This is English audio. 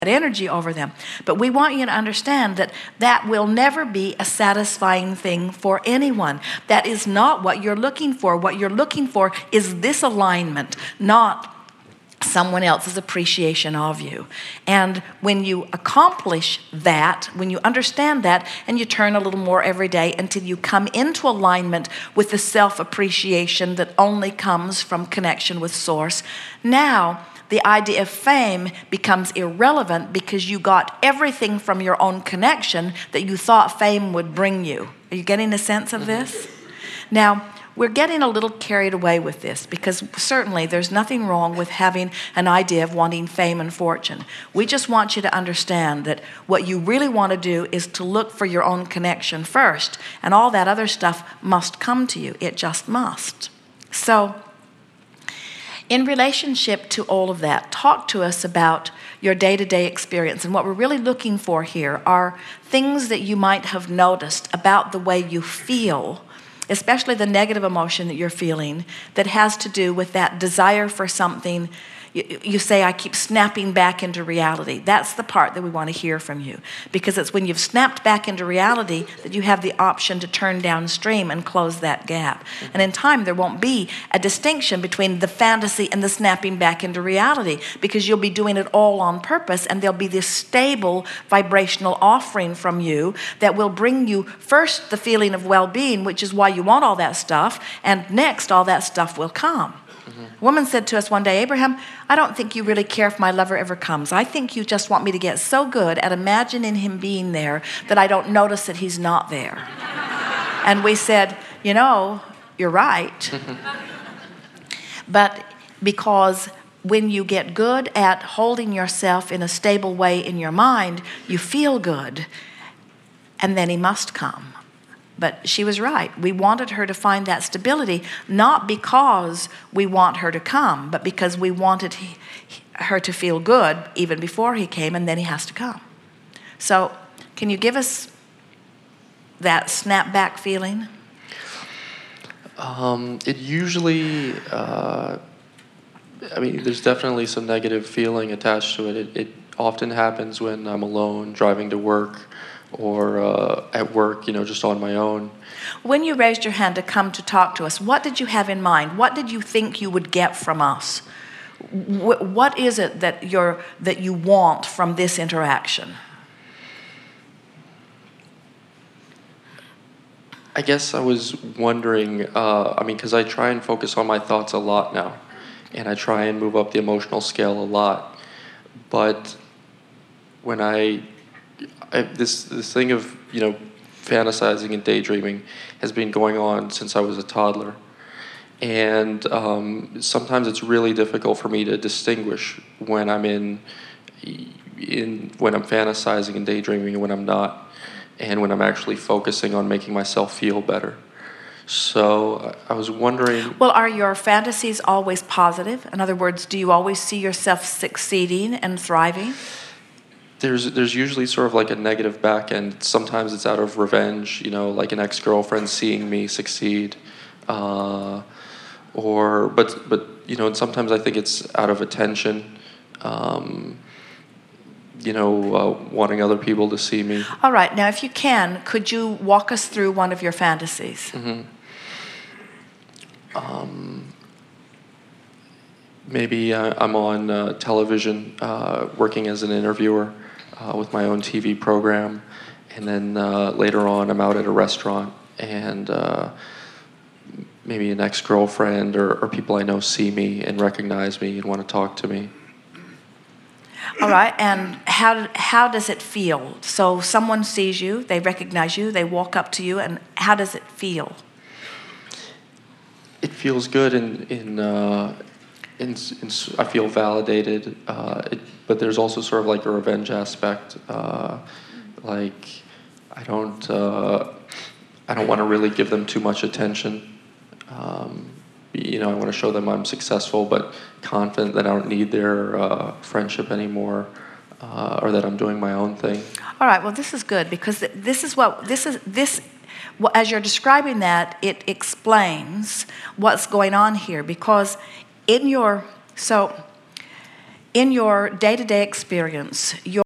energy over them. But we want you to understand that that will never be a satisfying thing for anyone. That is not what you're looking for. What you're looking for is this alignment, not someone else's appreciation of you. And when you accomplish that, when you understand that, and you turn a little more every day until you come into alignment with the self-appreciation that only comes from connection with Source, now the idea of fame becomes irrelevant because you got everything from your own connection that you thought fame would bring you. Are you getting a sense of this? Now, we're getting a little carried away with this because certainly there's nothing wrong with having an idea of wanting fame and fortune. We just want you to understand that what you really want to do is to look for your own connection first, and all that other stuff must come to you. It just must. So, in relationship to all of that, talk to us about your day-to-day experience. And what we're really looking for here are things that you might have noticed about the way you feel, especially the negative emotion that you're feeling, that has to do with that desire for something. You say, I keep snapping back into reality. That's the part that we want to hear from you, because it's when you've snapped back into reality that you have the option to turn downstream and close that gap. And in time, there won't be a distinction between the fantasy and the snapping back into reality, because you'll be doing it all on purpose, and there'll be this stable vibrational offering from you that will bring you first the feeling of well-being, which is why you want all that stuff, and next all that stuff will come. A woman said to us one day, Abraham, I don't think you really care if my lover ever comes. I think you just want me to get so good at imagining him being there that I don't notice that he's not there. And we said, you know, you're right. But because when you get good at holding yourself in a stable way in your mind, you feel good, and then he must come. But she was right. We wanted her to find that stability, not because we want her to come, but because we wanted her to feel good even before he came, and then he has to come. So can you give us that snap-back feeling? It usually, there's definitely some negative feeling attached to it. It often happens when I'm alone, driving to work, or at work, just on my own. When you raised your hand to come to talk to us, what did you have in mind? What did you think you would get from us? What is it that you want from this interaction? I guess I was wondering, because I try and focus on my thoughts a lot now, and I try and move up the emotional scale a lot, but when this thing of fantasizing and daydreaming has been going on since I was a toddler, and sometimes it's really difficult for me to distinguish when I'm when I'm fantasizing and daydreaming and when I'm not, and when I'm actually focusing on making myself feel better. So I was wondering. Well, are your fantasies always positive? In other words, do you always see yourself succeeding and thriving? There's usually sort of like a negative back end. Sometimes it's out of revenge, like an ex-girlfriend seeing me succeed, and sometimes I think it's out of attention, wanting other people to see me. All right, now if you can, could you walk us through one of your fantasies? Mm-hmm. Maybe I'm on television working as an interviewer with my own TV program, and then later on I'm out at a restaurant, and maybe an ex-girlfriend or people I know see me and recognize me and want to talk to me. All right, and how does it feel? So someone sees you, they recognize you, they walk up to you, and how does it feel? It feels good, I feel validated, but there's also sort of like a revenge aspect. Like I don't want to really give them too much attention. I want to show them I'm successful, but confident that I don't need their friendship anymore, or that I'm doing my own thing. All right. Well, this is good, because as you're describing that, it explains what's going on here, because in your day-to-day experience,